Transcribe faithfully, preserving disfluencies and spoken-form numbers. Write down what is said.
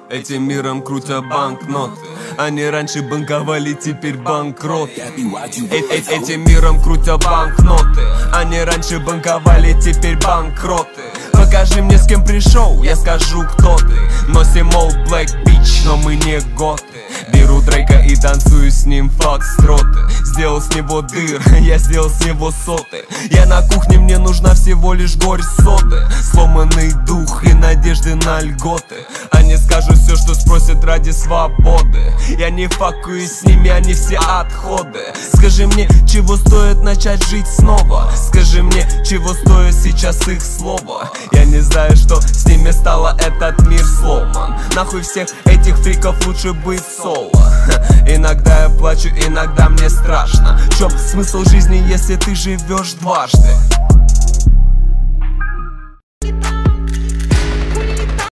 Этим миром крутят банкноты. Они раньше банковали, теперь банкроты. Э -э Этим миром крутят банкноты. Они раньше банковали, теперь банкроты. Покажи мне, с кем пришел, я скажу, кто ты. Носим Old Black Beach, но мы не готы. Беру Дрейка и танцую с ним фокстроты. Сделал с него дыр, я сделал с него соты. Я на кухне, мне нужна всего лишь горсть соды. Сломанный дух и надежды на льготы. Они скажут все, что спросят ради свободы. Я не факую с ними, они все отходы. Скажи мне, чего стоит начать жить снова? Скажи мне, чего стоит сейчас их слово? Я не знаю, что с ними стало, этот мир сломан. Нахуй всех этих фриков, лучше быть соло. Иногда я плачу, иногда мне страшно. В чем смысл жизни, если ты живешь дважды?